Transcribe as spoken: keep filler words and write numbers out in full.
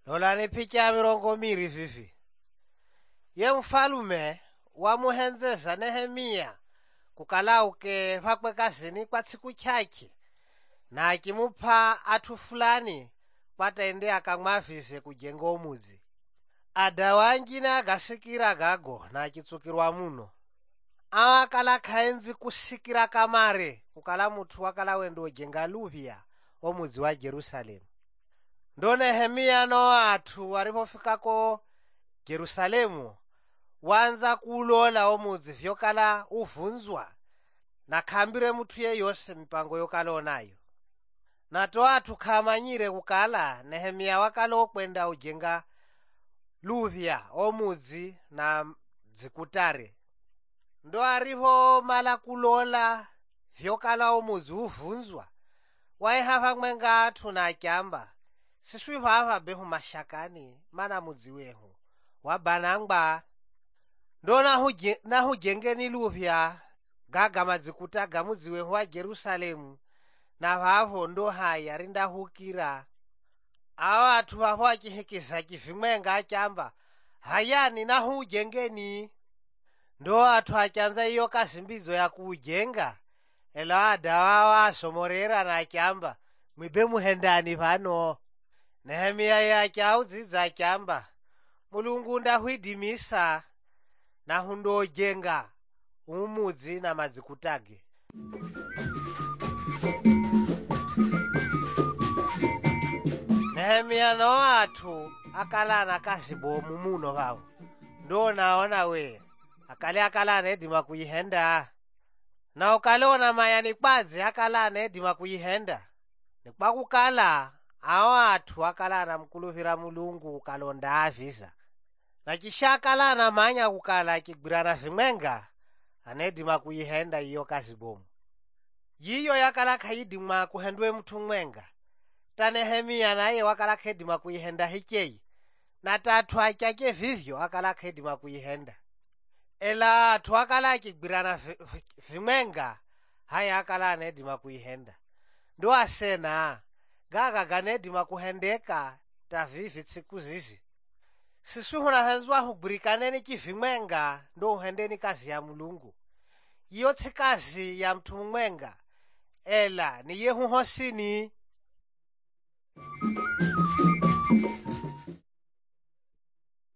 Lolani picha ya mirongo miri vivi. Ye mfalume wamuhenzeza Nehemia kukalauke pakwe kazini kwa tsiku chake, na akimupha athu fulani kwataende akamwavise kujenga omudzi. Ada wangine agasikira gago na achitsukirwa muno. Awa akala khaenzi kusikira kamare kukala muthu wakala wendo ojenga luvya omudzi wa Jerusalemu. Ndo Nehemia no athu walipofikako Jerusalemu wanza kulola omudzi vyokala uvunzwa na khambire muthu yeyose mipango yokala onayo. Nato athu khamanyire kukala Nehemia wakala okwenda ujenga luvya omudzi na dzikutare. Ndo aripo mala kulola vyokala omudzi uvunzwa, waihava mwenga athu na akyamba, siswi vava behu mashakani mana mudzi wehu wabanangba. Ndo nahuje, nahujengeni luvya gaga madzikuta ga mudzi wehu wa Jerusalemu, na vavo ndo haya rindahukira. Awa athu vavo achihekeza chivimwenga akyamba, hayani nahujengeni. Ndo athu achanza iyo kazimbizo ya kuujenga, ela ada wawa asomorera na akyamba, mwibe muhendani pano. Nehemia ye akyaudzidza akyamba, Mulungu ndahwidimisa na hundojenga umudzi na madzikutage. Nehemia no athu akalana kazibomu muno vavo. Ndo naona we akale akalana edima kuyihenda. Na ukaleona mayani kwadzi akalana edima kuyihenda. Nikwakukala awa athu akalana mkuluvira Mulungu ukalonda avisa. Na chisha akalana manya kukala akigwirana vimwenga anedima kuyihenda iyo kazibomu. Yiyo yakala khayidima kuhendwe muthu mwenga. Ta Nehemia naye wakala khedima kuyihenda hicheyi, na tathu achake vivyo akala khedima kuyihenda. Ela athu akala akigwirana vimwenga haya akala anedima kuyihenda. Ndo asena gaga ganedima kuhendeka ta vivi tsiku zizi. Siswi hunahenzwa hugwirikaneni chivimwenga ndo uhendeni kazi ya Mulungu. Iyo tsikazi ya mthu mwenga, ela ni yehu hosini.